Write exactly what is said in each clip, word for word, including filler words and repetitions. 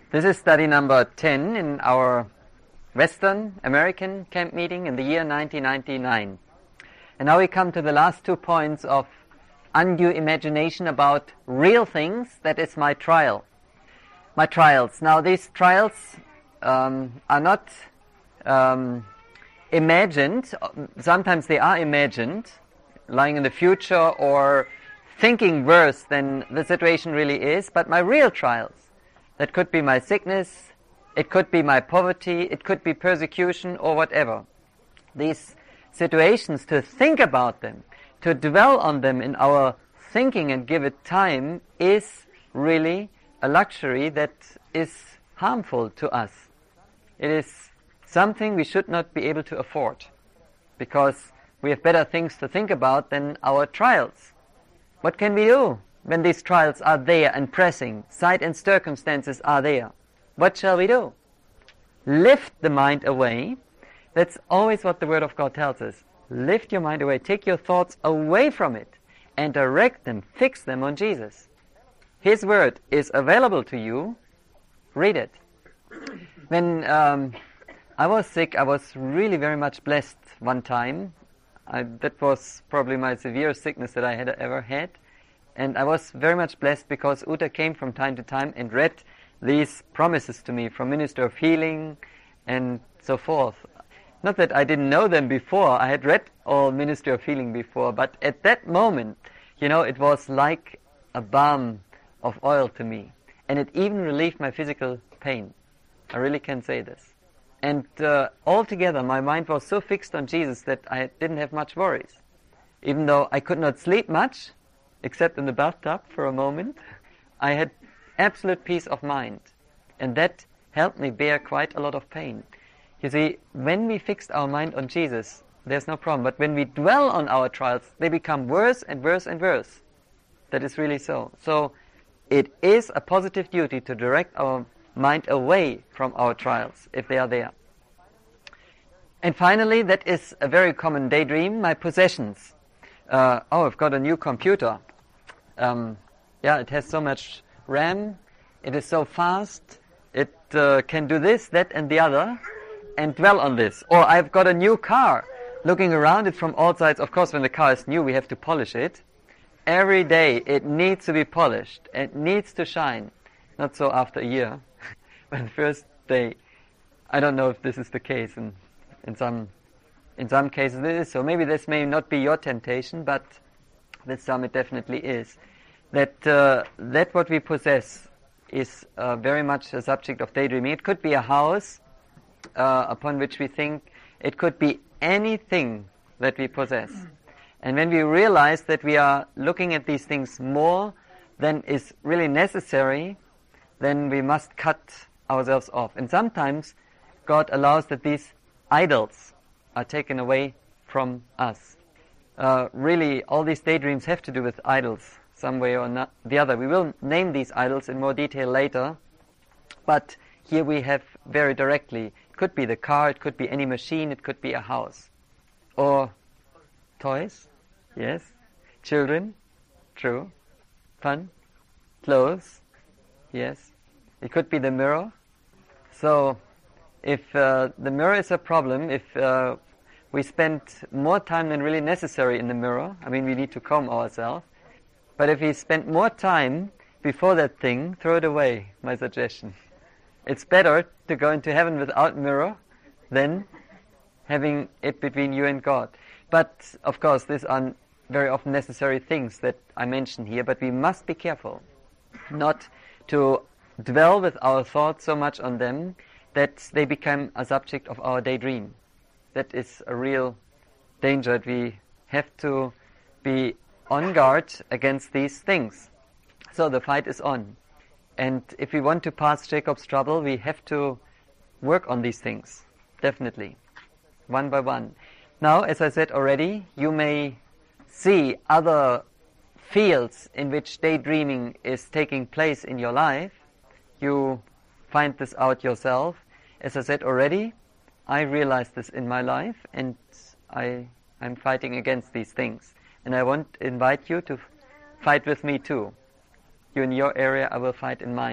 This is study number ten in our Western American camp meeting in the year nineteen ninety-nine. And now we come to the last two points of undue imagination about real things, that is my trial. My trials. Now these trials um, are not um, imagined. Sometimes they are imagined, lying in the future or thinking worse than the situation really is, but my real trials. That could be my sickness, it could be my poverty, it could be persecution or whatever. These situations, to think about them, to dwell on them in our thinking and give it time, is really a luxury that is harmful to us. It is something we should not be able to afford, because we have better things to think about than our trials. What can we do when these trials are there and pressing, sight and circumstances are there? What shall we do? Lift the mind away. That's always what the Word of God tells us. Lift your mind away. Take your thoughts away from it and direct them, fix them on Jesus. His Word is available to you. Read it. When um, I was sick, I was really very much blessed one time. I, that was probably my severest sickness that I had ever had. And I was very much blessed because Uta came from time to time and read these promises to me from Minister of Healing and so forth. Not that I didn't know them before. I had read all Ministry of Healing before. But at that moment, you know, it was like a balm of oil to me. And it even relieved my physical pain. I really can say this. And uh, altogether, my mind was so fixed on Jesus that I didn't have much worries. Even though I could not sleep much, except in the bathtub for a moment, I had absolute peace of mind. And that helped me bear quite a lot of pain. You see, when we fixed our mind on Jesus, there's no problem. But when we dwell on our trials, they become worse and worse and worse. That is really so. So it is a positive duty to direct our mind away from our trials, if they are there. And finally, that is a very common daydream, my possessions. Uh, oh, I've got a new computer. Um, yeah, it has so much RAM, it is so fast, it uh, can do this, that and the other, and dwell on this. Or I've got a new car, looking around it from all sides. Of course, when the car is new, we have to polish it. Every day it needs to be polished, it needs to shine. Not so after a year, but the first day. I don't know if this is the case, and in some in some cases it is so. Maybe this may not be your temptation, but with some it definitely is. That uh, that what we possess is uh, very much a subject of daydreaming. It could be a house uh, upon which we think. It could be anything that we possess. And when we realize that we are looking at these things more than is really necessary, then we must cut ourselves off. And sometimes God allows that these idols are taken away from us. Uh, really, all these daydreams have to do with idols, some way or not the other. We will name these idols in more detail later, but here we have very directly. It could be the car, it could be any machine, it could be a house. Or toys, yes. Children, true. Fun, clothes, yes. It could be the mirror. So, if uh, the mirror is a problem, if uh, we spend more time than really necessary in the mirror, I mean, we need to comb ourselves, but if we spend more time before that thing, throw it away, my suggestion. It's better to go into heaven without mirror than having it between you and God. But, of course, these are very often necessary things that I mention here, but we must be careful not to dwell with our thoughts so much on them that they become a subject of our daydream. That is a real danger. We have to be on guard against these things. So the fight is on. And if we want to pass Jacob's trouble, we have to work on these things, definitely, one by one. Now, as I said already, you may see other fields in which daydreaming is taking place in your life. You find this out yourself. As I said already, I realized this in my life, and I, I'm fighting against these things. And I want to invite you to fight with me too. You in your area, I will fight in mine.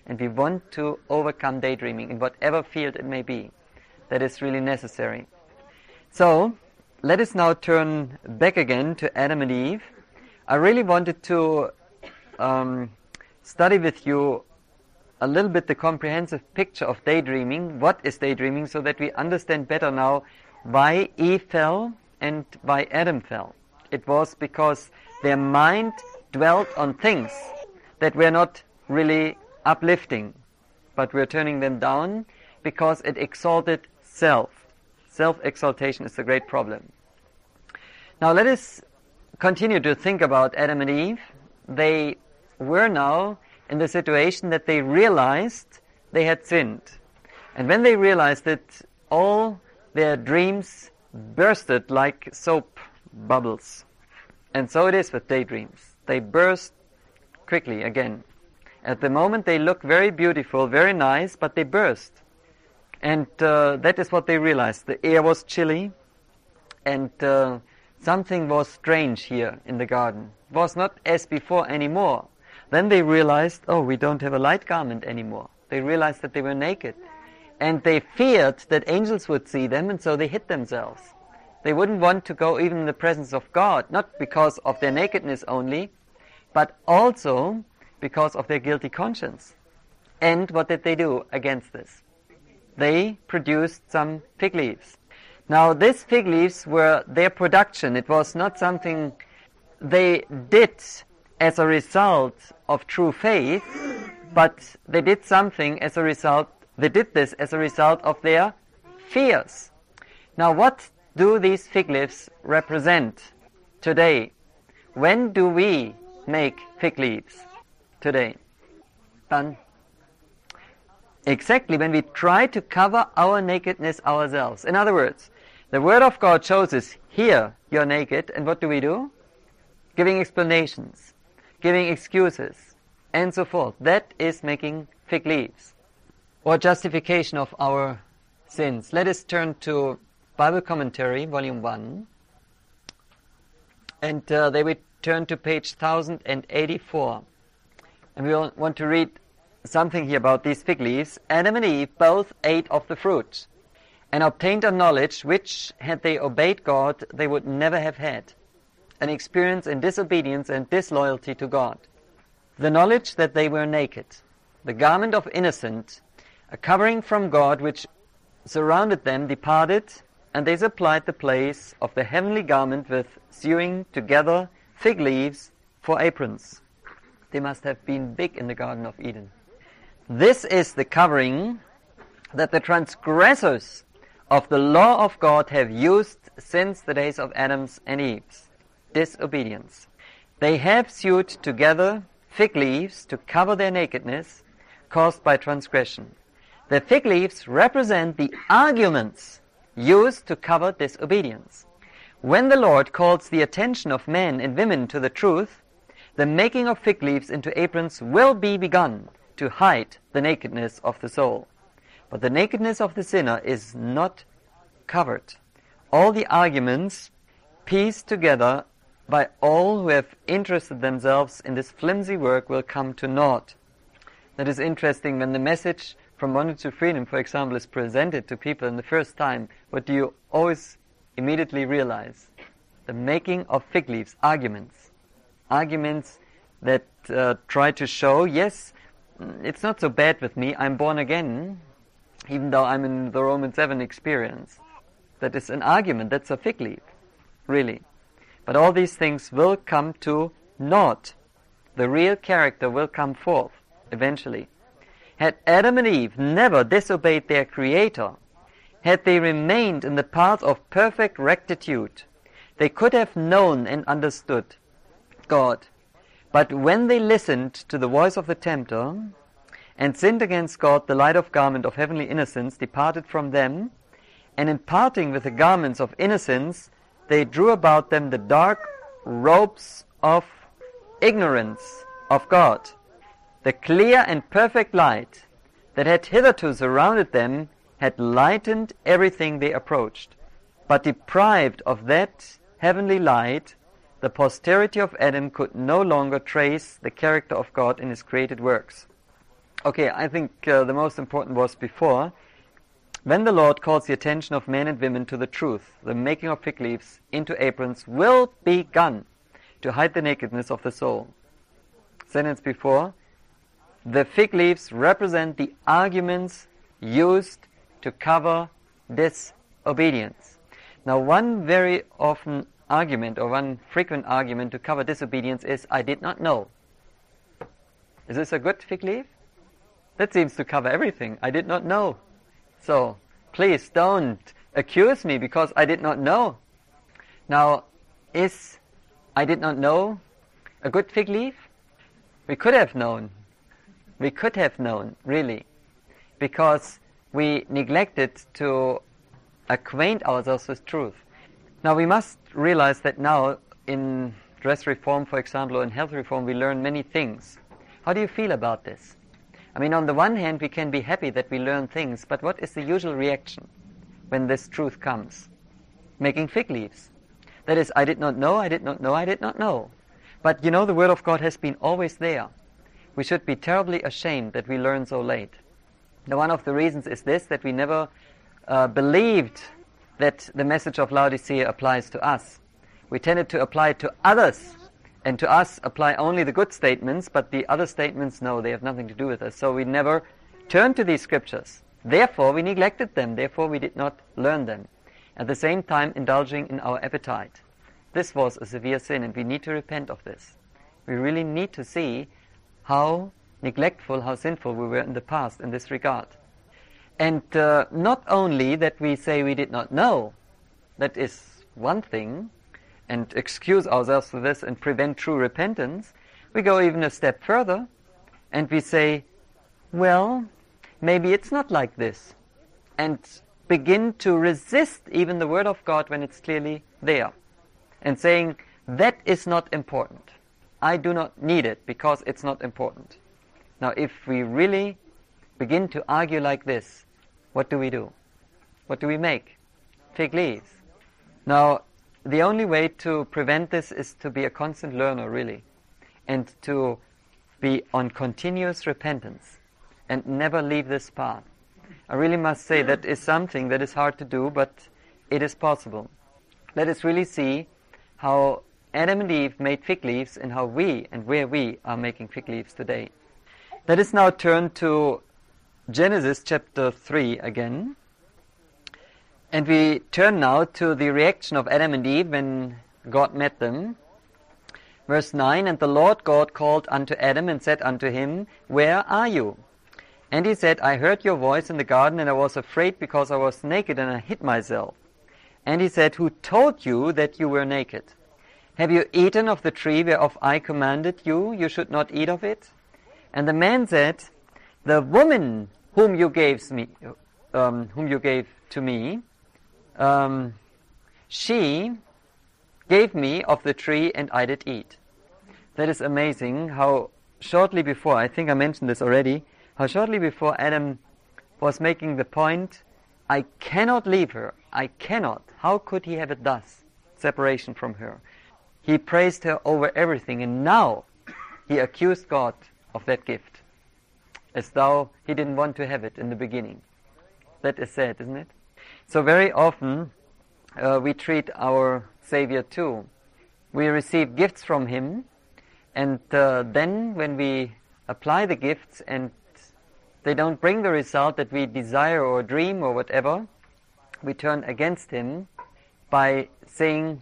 And we want to overcome daydreaming in whatever field it may be. That is really necessary. So, let us now turn back again to Adam and Eve. I really wanted to um, study with you a little bit the comprehensive picture of daydreaming. What is daydreaming, so that we understand better now why Eve fell and why Adam fell. It was because their mind dwelt on things that were not really uplifting, but were turning them down because it exalted self. Self-exaltation is the great problem. Now let us continue to think about Adam and Eve. They were now in the situation that they realized they had sinned. And when they realized it, all their dreams bursted like soap bubbles. And so it is with daydreams. They burst quickly again. At the moment they look very beautiful, very nice, but they burst. And uh, that is what they realized. The air was chilly, and uh, something was strange here in the garden. It was not as before anymore. Then they realized, oh, we don't have a light garment anymore. They realized that they were naked. And they feared that angels would see them, and so they hid themselves. They wouldn't want to go even in the presence of God, not because of their nakedness only, but also because of their guilty conscience. And what did they do against this? They produced some fig leaves. Now, these fig leaves were their production. It was not something they did as a result of true faith, but they did something as a result, they did this as a result of their fears. Now, what do these fig leaves represent today? When do we make fig leaves today? Done. Exactly, when we try to cover our nakedness ourselves. In other words, the Word of God shows us, here you're naked, and what do we do? Giving explanations, giving excuses, and so forth. That is making fig leaves, or justification of our sins. Let us turn to Bible Commentary, Volume one, and uh, they will turn to page one thousand eighty-four. And we want to read something here about these fig leaves. Adam and Eve both ate of the fruit and obtained a knowledge which, had they obeyed God, they would never have had, an experience in disobedience and disloyalty to God. The knowledge that they were naked, the garment of innocence, a covering from God which surrounded them, departed, and they supplied the place of the heavenly garment with sewing together fig leaves for aprons. They must have been big in the Garden of Eden. This is the covering that the transgressors of the law of God have used since the days of Adam's and Eve's disobedience. They have sewed together fig leaves to cover their nakedness caused by transgression. The fig leaves represent the arguments used to cover disobedience. When the Lord calls the attention of men and women to the truth, the making of fig leaves into aprons will be begun to hide the nakedness of the soul. But the nakedness of the sinner is not covered. All the arguments pieced together by all who have interested themselves in this flimsy work will come to naught. That is interesting. When the message from Bondage to Freedom, for example, is presented to people in the first time, what do you always immediately realize? The making of fig leaves, arguments. Arguments that uh, try to show, yes, it's not so bad with me, I'm born again, even though I'm in the Romans seven experience. That is an argument, that's a fig leaf, really. But all these things will come to naught. The real character will come forth, eventually. Had Adam and Eve never disobeyed their Creator, had they remained in the path of perfect rectitude, they could have known and understood God. But when they listened to the voice of the tempter and sinned against God, the light of garment of heavenly innocence departed from them, and in parting with the garments of innocence, they drew about them the dark robes of ignorance of God. The clear and perfect light that had hitherto surrounded them had lightened everything they approached. But deprived of that heavenly light, the posterity of Adam could no longer trace the character of God in his created works. Okay, I think uh, the most important was before. When the Lord calls the attention of men and women to the truth, the making of fig leaves into aprons will be done to hide the nakedness of the soul. Sentence before, the fig leaves represent the arguments used to cover disobedience. Now, one very often argument, or one frequent argument to cover disobedience is, I did not know. Is this a good fig leaf? That seems to cover everything. I did not know. So, please don't accuse me because I did not know. Now, is I did not know a good fig leaf? We could have known. We could have known, really. Because we neglected to acquaint ourselves with truth. Now, we must realize that now, in dress reform, for example, or in health reform, we learn many things. How do you feel about this? I mean, on the one hand, we can be happy that we learn things, but what is the usual reaction when this truth comes? Making fig leaves. That is, I did not know, I did not know, I did not know. But you know, the Word of God has been always there. We should be terribly ashamed that we learn so late. Now, one of the reasons is this, that we never uh, believed that the message of Laodicea applies to us. We tended to apply it to others, and to us apply only the good statements, but the other statements, no, they have nothing to do with us. So we never turned to these scriptures. Therefore, we neglected them. Therefore, we did not learn them. At the same time, indulging in our appetite. This was a severe sin, and we need to repent of this. We really need to see how neglectful, how sinful we were in the past in this regard. And uh, not only that we say we did not know, that is one thing, and excuse ourselves for this and prevent true repentance, we go even a step further, and we say, well, maybe it's not like this, and begin to resist even the Word of God when it's clearly there, and saying, that is not important. I do not need it because it's not important. Now, if we really begin to argue like this, what do we do? What do we make? Fig leaves. Now, the only way to prevent this is to be a constant learner, really, and to be on continuous repentance and never leave this path. I really must say that is something that is hard to do, but it is possible. Let us really see how Adam and Eve made fig leaves and how we and where we are making fig leaves today. Let us now turn to Genesis chapter three again. And we turn now to the reaction of Adam and Eve when God met them. Verse nine, and the Lord God called unto Adam and said unto him, where are you? And he said, I heard your voice in the garden, and I was afraid because I was naked, and I hid myself. And he said, who told you that you were naked? Have you eaten of the tree whereof I commanded you, you should not eat of it? And the man said, the woman whom you gave me, um, whom you gave to me, Um, she gave me of the tree and I did eat. That is amazing how shortly before, I think I mentioned this already, how shortly before Adam was making the point, I cannot leave her, I cannot. How could he have it thus? Separation from her. He praised her over everything, and now he accused God of that gift, as though he didn't want to have it in the beginning. That is sad, isn't it? So very often uh, we treat our Savior too. We receive gifts from Him, and uh, then when we apply the gifts and they don't bring the result that we desire or dream or whatever, we turn against Him by saying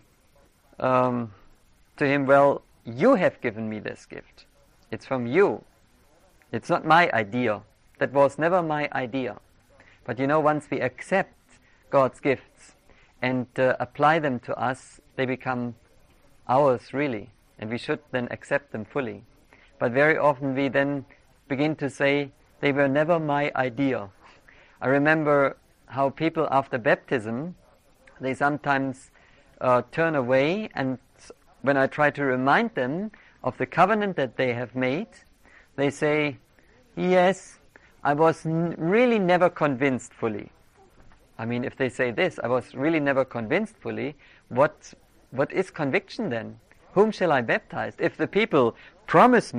um, to Him, well, you have given me this gift. It's from you. It's not my idea. That was never my idea. But you know, once we accept God's gifts and uh, apply them to us, they become ours really, and we should then accept them fully. But very often we then begin to say, they were never my idea. I remember how people after baptism, they sometimes uh, turn away, and when I try to remind them of the covenant that they have made, they say, yes, I was n- really never convinced fully. I mean, if they say this, I was really never convinced fully, what what is conviction then? Whom shall I baptize? If the people promise me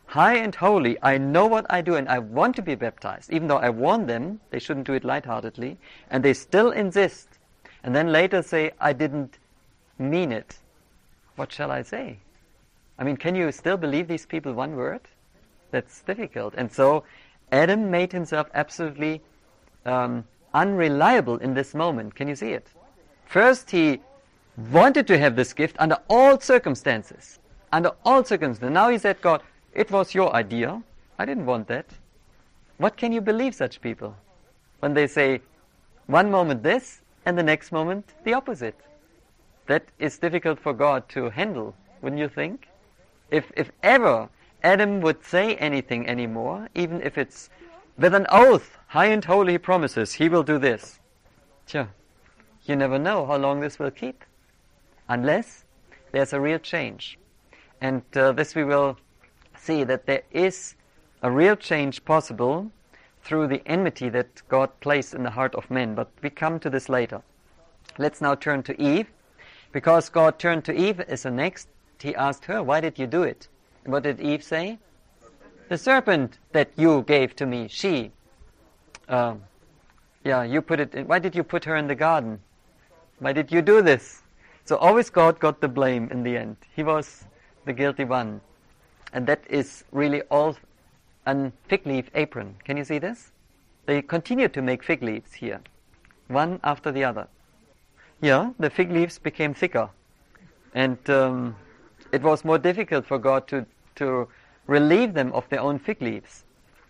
high and holy, I know what I do and I want to be baptized, even though I warn them they shouldn't do it lightheartedly, and they still insist, and then later say, I didn't mean it. What shall I say? I mean, can you still believe these people one word? That's difficult. And so Adam made himself absolutely um, unreliable in this moment. Can you see it? First he wanted to have this gift under all circumstances. Under all circumstances. Now he said, God, it was your idea. I didn't want that. What can you believe such people? When they say one moment this and the next moment the opposite. That is difficult for God to handle, wouldn't you think? If if ever Adam would say anything anymore, even if it's with an oath, high and holy promises, he will do this. Tja, you never know how long this will keep, unless there's a real change. And uh, this we will see, that there is a real change possible through the enmity that God placed in the heart of men. But we come to this later. Let's now turn to Eve. Because God turned to Eve as the next, he asked her, why did you do it? And what did Eve say? The serpent that you gave to me, she. Uh, yeah, you put it in. Why did you put her in the garden? Why did you do this? So always God got the blame in the end. He was the guilty one. And that is really all a fig leaf apron. Can you see this? They continue to make fig leaves here, one after the other. Yeah, the fig leaves became thicker. And um, it was more difficult for God to, to relieve them of their own fig leaves.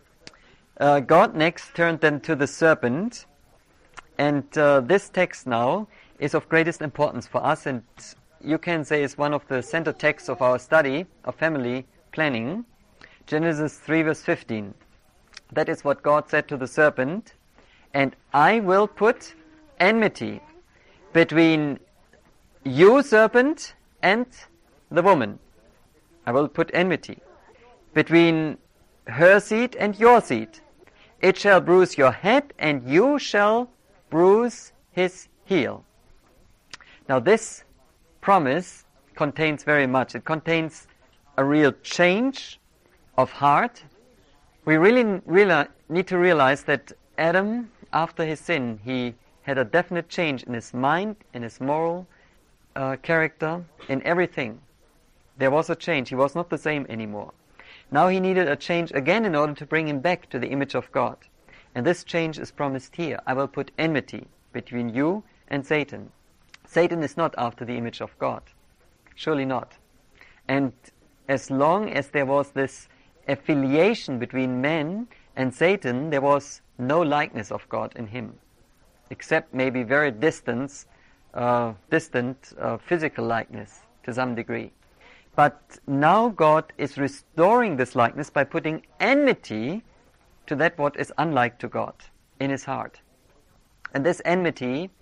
Uh, God next turned them to the serpent. And uh, this text now is of greatest importance for us, and you can say is one of the center texts of our study of family planning. Genesis three verse fifteen. That is what God said to the serpent, and I will put enmity between you, serpent, and the woman. I will put enmity between her seed and your seed. It shall bruise your head, and you shall bruise his heel. Now this promise contains very much. It contains a real change of heart. We really, really need to realize that Adam, after his sin, he had a definite change in his mind, in his moral uh, character, in everything. There was a change. He was not the same anymore. Now he needed a change again in order to bring him back to the image of God. And this change is promised here. I will put enmity between you and Satan. Satan is not after the image of God. Surely not. And as long as there was this affiliation between man and Satan, there was no likeness of God in him, except maybe very distant, uh, distant uh, physical likeness to some degree. But now God is restoring this likeness by putting enmity to that what is unlike to God in his heart. And this enmity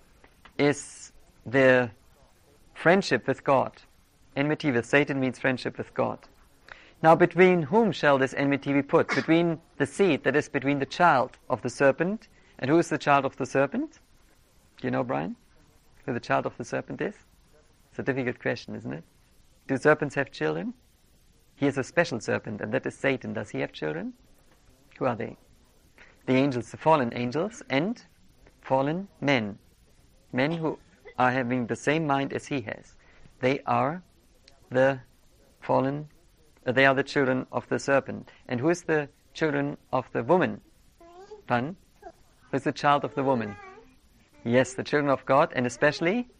is the friendship with God. Enmity with Satan means friendship with God. Now between whom shall this enmity be put? Between the seed, that is between the child of the serpent. And who is the child of the serpent? Do you know, Brian, who the child of the serpent is? It's a difficult question, isn't it? Do serpents have children? He is a special serpent, and that is Satan. Does he have children? Who are they? The angels, the fallen angels, and fallen men. Men who are having the same mind as he has. They are the fallen, uh, they are the children of the serpent. And who is the children of the woman? Pardon? Who is the child of the woman? Yes, the children of God, and especially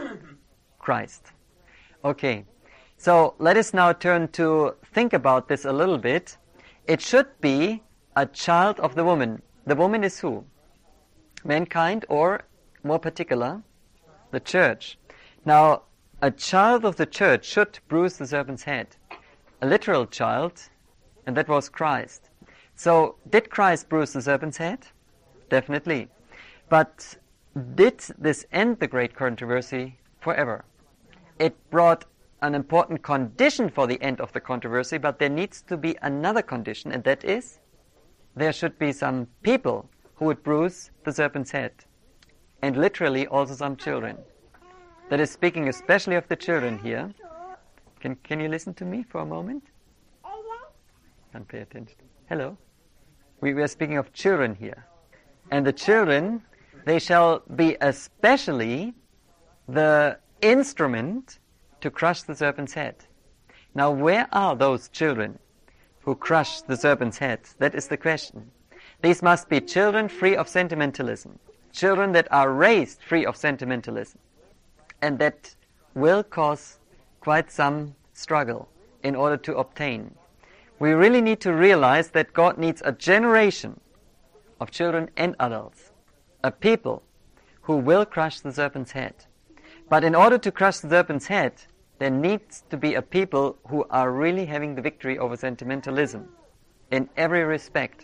Christ. Okay, so let us now turn to think about this a little bit. It should be a child of the woman. The woman is who? Mankind, or more particular, the church. Now, a child of the church should bruise the serpent's head. A literal child, and that was Christ. So, did Christ bruise the serpent's head? Definitely. But did this end the great controversy forever? It brought an important condition for the end of the controversy, but there needs to be another condition, and that is, there should be some people who would bruise the serpent's head. And literally also some children. That is speaking especially of the children here. Can can you listen to me for a moment? can't pay attention. Hello? We were speaking of children here. And the children, they shall be especially the instrument to crush the serpent's head. Now, where are those children who crush the serpent's head? That is the question. These must be children free of sentimentalism. Children that are raised free of sentimentalism. And that will cause quite some struggle in order to obtain. We really need to realize that God needs a generation of children and adults, a people who will crush the serpent's head. But in order to crush the serpent's head, there needs to be a people who are really having the victory over sentimentalism in every respect.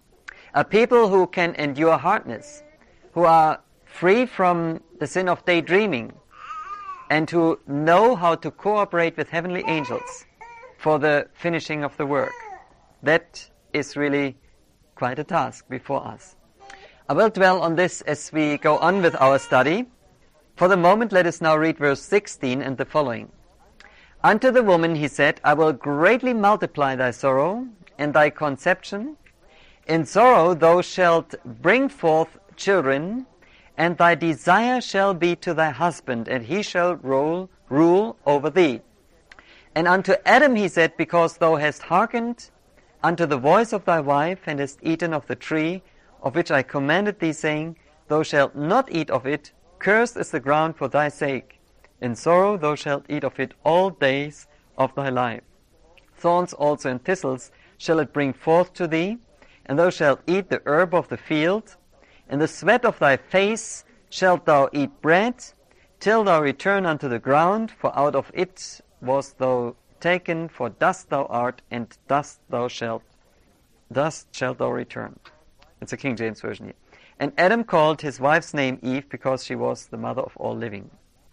A people who can endure hardness, who are free from the sin of daydreaming, and who know how to cooperate with heavenly angels for the finishing of the work. That is really quite a task before us. I will dwell on this as we go on with our study. For the moment, let us now read verse sixteen and the following. Unto the woman he said, I will greatly multiply thy sorrow and thy conception. In sorrow thou shalt bring forth children, and thy desire shall be to thy husband, and he shall rule, rule over thee. And unto Adam he said, because thou hast hearkened unto the voice of thy wife, and hast eaten of the tree of which I commanded thee, saying, Thou shalt not eat of it, cursed is the ground for thy sake. In sorrow thou shalt eat of it all days of thy life. Thorns also and thistles shall it bring forth to thee, and thou shalt eat the herb of the field. In the sweat of thy face shalt thou eat bread, till thou return unto the ground, for out of it wast thou taken, for dust thou art, and dust thou shalt, dust shalt thou return. It's a King James Version here. And Adam called his wife's name Eve, because she was the mother of all living.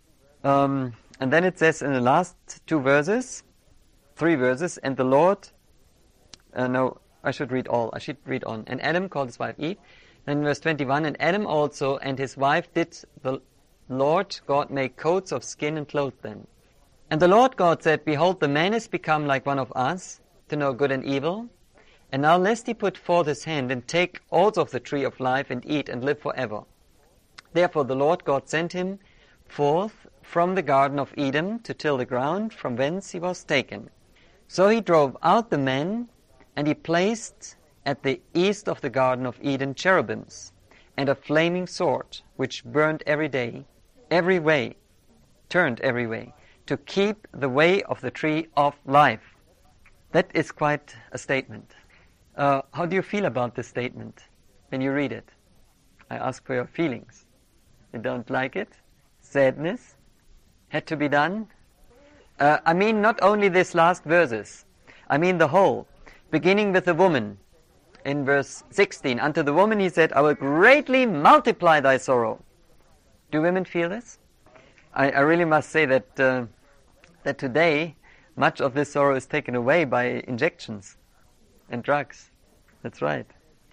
Um, and then it says in the last two verses, three verses, and the Lord, uh, no, I should read all, I should read on. And Adam called his wife Eve. Then verse twenty-one, and Adam also and his wife did the Lord God make coats of skin and clothe them. And the Lord God said, Behold, the man is become like one of us, to know good and evil. And now lest he put forth his hand, and take also of the tree of life, and eat, and live forever. Therefore the Lord God sent him forth from the garden of Eden, to till the ground, from whence he was taken. So he drove out the man, and he placed at the east of the garden of Eden cherubims, and a flaming sword, which burned every day, every way, turned every way, to keep the way of the tree of life. That is quite a statement. Uh, how do you feel about this statement when you read it? I ask for your feelings. You don't like it? Sadness? Had to be done? Uh, I mean not only these last verses. I mean the whole. Beginning with the woman. In verse sixteen, unto the woman he said, I will greatly multiply thy sorrow. Do women feel this? I, I really must say that uh, that today much of this sorrow is taken away by injections and drugs. That's right.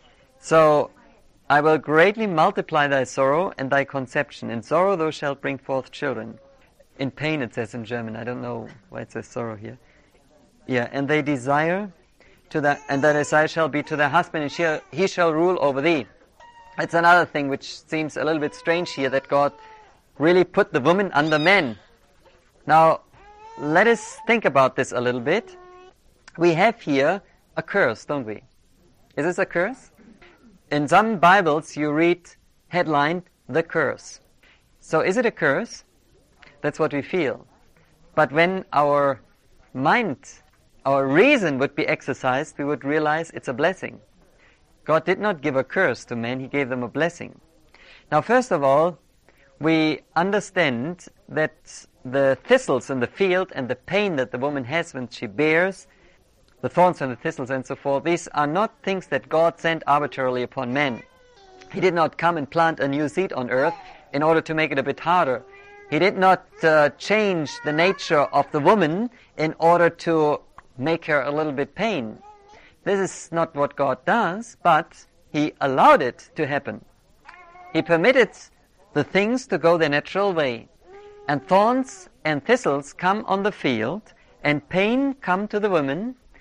So, I will greatly multiply thy sorrow and thy conception. In sorrow thou shalt bring forth children. In pain it says in German. I don't know why it says sorrow here. Yeah, and they desire to the, and thy desire shall be to thy husband, and shall, he shall rule over thee. It's another thing which seems a little bit strange here, that God really put the woman under men. Now, let us think about this a little bit. We have here a curse, don't we? Is this a curse? In some Bibles you read headlined, the curse. So is it a curse? That's what we feel. But when our mind, our reason would be exercised, we would realize it's a blessing. God did not give a curse to men, he gave them a blessing. Now, first of all, we understand that the thistles in the field and the pain that the woman has when she bears, the thorns and the thistles and so forth, these are not things that God sent arbitrarily upon men. He did not come and plant a new seed on earth in order to make it a bit harder. He did not uh, change the nature of the woman in order to make her a little bit pain. This is not what God does, but he allowed it to happen. He permitted the things to go their natural way. And thorns and thistles come on the field, and pain come to the woman,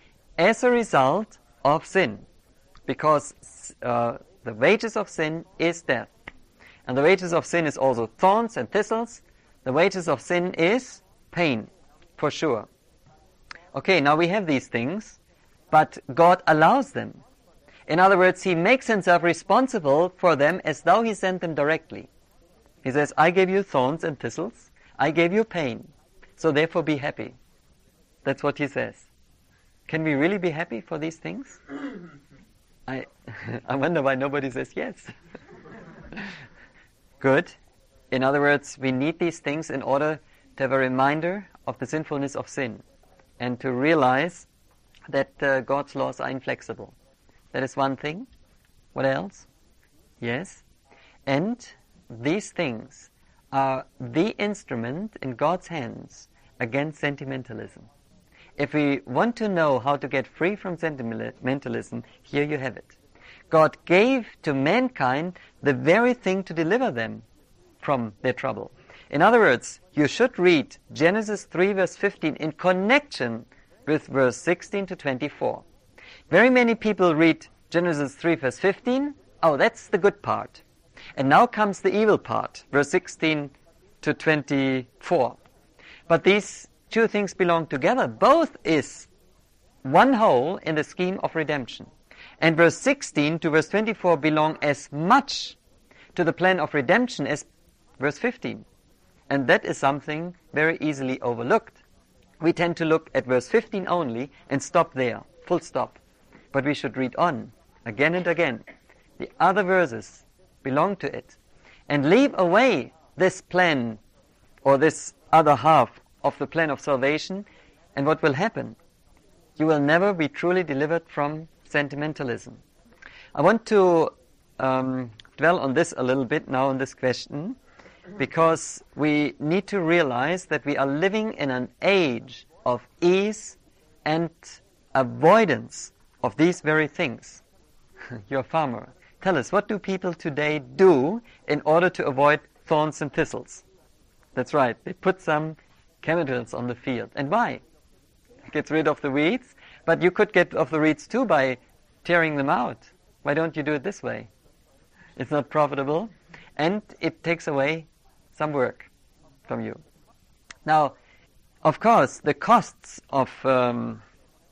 as a result of sin. Because uh, the wages of sin is death. And the wages of sin is also thorns and thistles. The wages of sin is pain, for sure. Okay, now we have these things, but God allows them. In other words, He makes Himself responsible for them as though He sent them directly. He says, I gave you thorns and thistles, I gave you pain, so therefore be happy. That's what He says. Can we really be happy for these things? I I wonder why nobody says yes. Good. In other words, we need these things in order to have a reminder of the sinfulness of sin and to realize that uh, God's laws are inflexible. That is one thing. What else? Yes. And these things are the instrument in God's hands against sentimentalism. If we want to know how to get free from sentimentalism, here you have it. God gave to mankind the very thing to deliver them from their trouble. In other words, you should read Genesis three verse fifteen in connection with verse sixteen to twenty-four. Very many people read Genesis three verse fifteen, oh, that's the good part. And now comes the evil part, verse sixteen to twenty-four. But these two things belong together. Both is one whole in the scheme of redemption. And verse sixteen to verse twenty-four belong as much to the plan of redemption as verse fifteen. And that is something very easily overlooked. We tend to look at verse fifteen only and stop there, full stop. But we should read on, again and again. The other verses belong to it. And leave away this plan, or this other half of the plan of salvation, and what will happen? You will never be truly delivered from sentimentalism. I want to um, dwell on this a little bit now on this question, because we need to realize that we are living in an age of ease and avoidance of these very things. You're a farmer. Tell us, what do people today do in order to avoid thorns and thistles? That's right, they put some chemicals on the field. And why? It gets rid of the weeds, but you could get rid of the weeds too by tearing them out. Why don't you do it this way? It's not profitable, and it takes away some work from you. Now, of course, the costs of, um,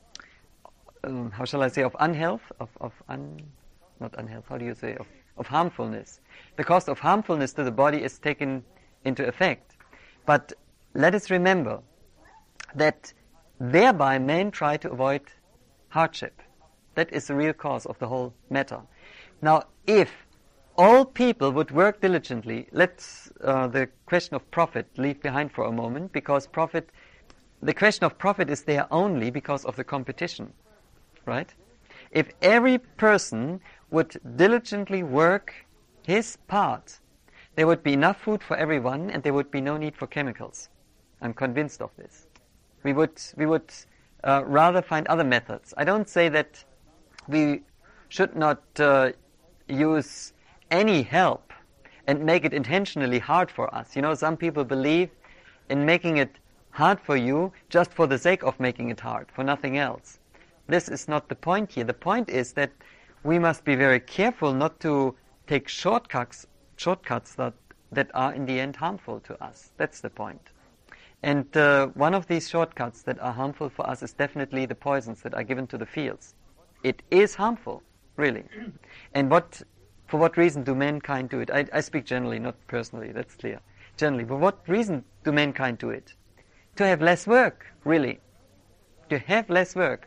um, how shall I say, of unhealth, of, of un, not unhealth, how do you say, of, of harmfulness. The cost of harmfulness to the body is taken into effect. But let us remember that thereby men try to avoid hardship. That is the real cause of the whole matter. Now, if all people would work diligently, let's uh, the question of profit leave behind for a moment, because profit, the question of profit is there only because of the competition, right? If every person would diligently work his part, there would be enough food for everyone and there would be no need for chemicals. I'm convinced of this. We would, we would uh, rather find other methods. I don't say that we should not uh, use any help and make it intentionally hard for us. You know, some people believe in making it hard for you just for the sake of making it hard, for nothing else. This is not the point here. The point is that we must be very careful not to take shortcuts, shortcuts that, that are in the end harmful to us. That's the point. And uh, one of these shortcuts that are harmful for us is definitely the poisons that are given to the fields. It is harmful, really. And what, for what reason do mankind do it? I, I speak generally, not personally, that's clear. Generally, for what reason do mankind do it? To have less work, really. To have less work.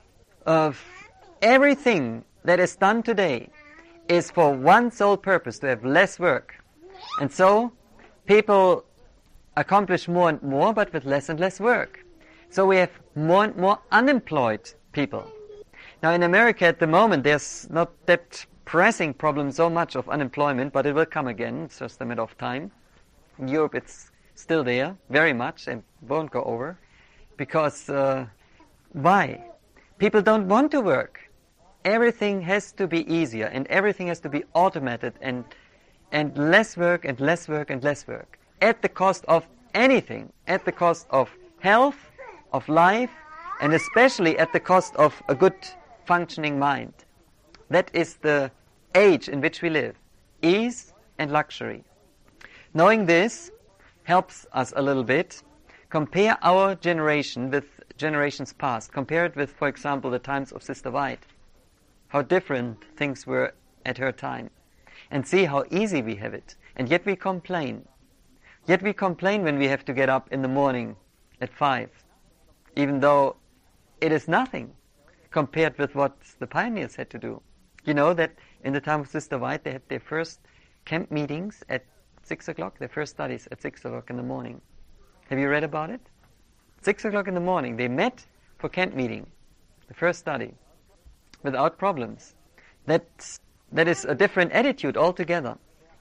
Of everything that is done today is for one sole purpose, to have less work. And so, people accomplish more and more, but with less and less work. So we have more and more unemployed people. Now in America at the moment there's not that pressing problem so much of unemployment, but it will come again, it's just a matter of time. In Europe it's still there, very much, and won't go over. Because, uh, why? People don't want to work. Everything has to be easier, and everything has to be automated, and and less work, and less work, and less work. At the cost of anything, at the cost of health, of life, and especially at the cost of a good functioning mind. That is the age in which we live, ease and luxury. Knowing this helps us a little bit. Compare our generation with generations past. Compare it with, for example, the times of Sister White. How different things were at her time. And see how easy we have it. And yet we complain. Yet we complain when we have to get up in the morning at five. Even though it is nothing compared with what the pioneers had to do. You know that in the time of Sister White, they had their first camp meetings at six o'clock, their first studies at six o'clock in the morning. Have you read about it? Six o'clock in the morning, they met for camp meeting, the first study, without problems. That's, that is a different attitude altogether.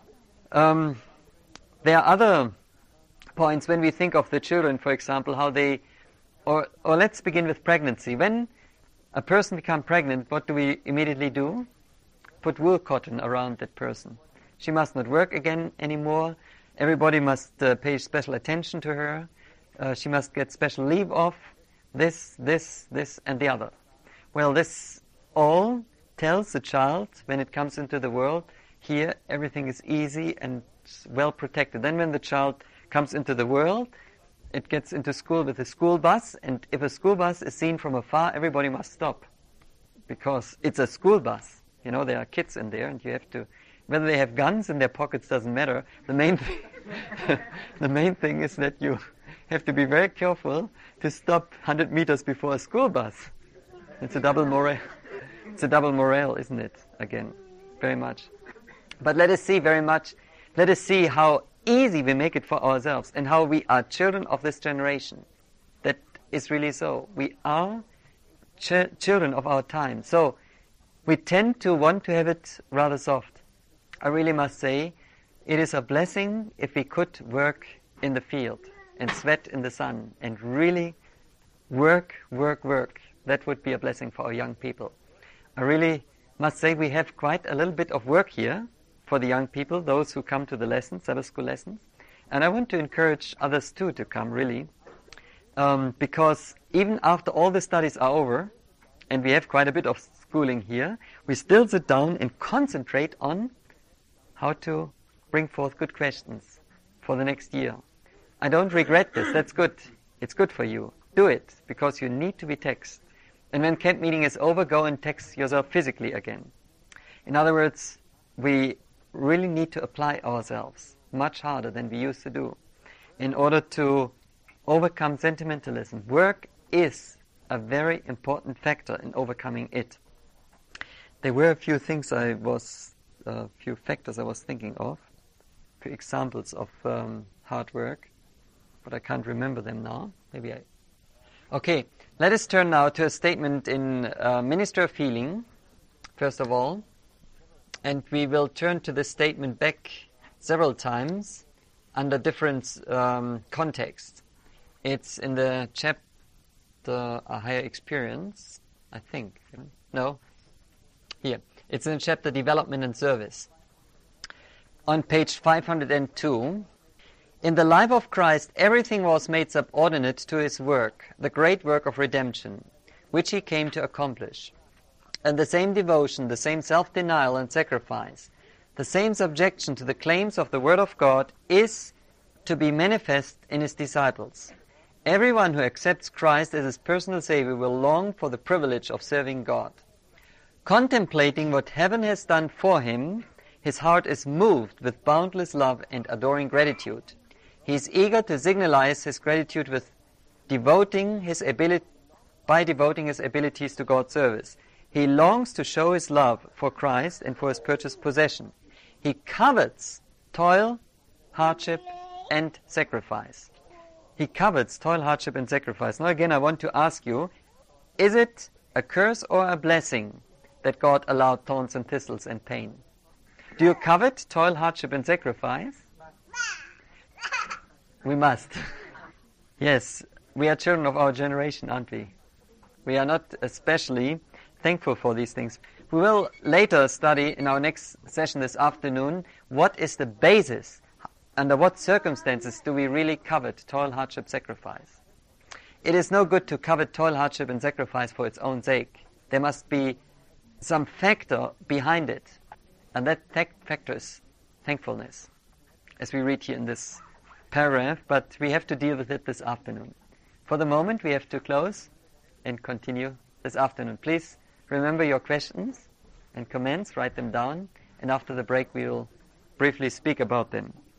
Um, there are other points when we think of the children, for example, how they, or, or let's begin with pregnancy. When a person becomes pregnant, what do we immediately do? Put wool cotton around that person. She must not work again anymore. Everybody must uh, pay special attention to her. Uh, she must get special leave off. This, this, this, and the other. Well, this all tells the child, when it comes into the world, here everything is easy and well protected. Then when the child comes into the world, it gets into school with a school bus, and if a school bus is seen from afar, everybody must stop. Because it's a school bus. You know, there are kids in there, and you have to... Whether they have guns in their pockets doesn't matter. The main thing, the main thing is that you have to be very careful to stop one hundred meters before a school bus. It's a double morale. It's a double morale, isn't it? Again, very much. But let us see very much. Let us see how easy we make it for ourselves and how we are children of this generation. That is really so. We are ch- children of our time. So we tend to want to have it rather soft. I really must say, it is a blessing if we could work in the field and sweat in the sun and really work, work, work. That would be a blessing for our young people. I really must say we have quite a little bit of work here for the young people, those who come to the lessons, Sabbath school lessons. And I want to encourage others too to come, really. Um, because even after all the studies are over, and we have quite a bit of schooling here, we still sit down and concentrate on how to bring forth good questions for the next year. I don't regret this. That's good. It's good for you. Do it, because you need to be text. And when camp meeting is over, go and text yourself physically again. In other words, we really need to apply ourselves much harder than we used to do in order to overcome sentimentalism. Work is a very important factor in overcoming it. There were a few things I was... a few factors I was thinking of, a few examples of um, hard work, but I can't remember them now. Maybe I... Okay, let us turn now to a statement in uh, Minister of Healing, first of all, and we will turn to this statement back several times under different um, contexts. It's in the chapter A Higher Experience, I think. No? Here. It's in the chapter Development and Service. On page five hundred two, in the life of Christ, everything was made subordinate to his work, the great work of redemption, which he came to accomplish. And the same devotion, the same self-denial and sacrifice, the same subjection to the claims of the Word of God is to be manifest in his disciples. Everyone who accepts Christ as his personal Savior will long for the privilege of serving God. Contemplating what heaven has done for him, his heart is moved with boundless love and adoring gratitude. He is eager to signalize his gratitude with devoting his ability, by devoting his abilities to God's service. He longs to show his love for Christ and for his purchased possession. He covets toil, hardship, and sacrifice. He covets toil, hardship, and sacrifice. Now again, I want to ask you, is it a curse or a blessing that God allowed thorns and thistles and pain? Do you covet toil, hardship, and sacrifice? We must. Yes, we are children of our generation, aren't we? We are not especially thankful for these things. We will later study in our next session this afternoon what is the basis, under what circumstances do we really covet toil, hardship, sacrifice. it is no good to covet toil, hardship, and sacrifice for its own sake. There must be some factor behind it. And that factor is thankfulness, as we read here in this paragraph, but we have to deal with it this afternoon. For the moment, we have to close and continue this afternoon. Please remember your questions and comments, write them down, and after the break we will briefly speak about them.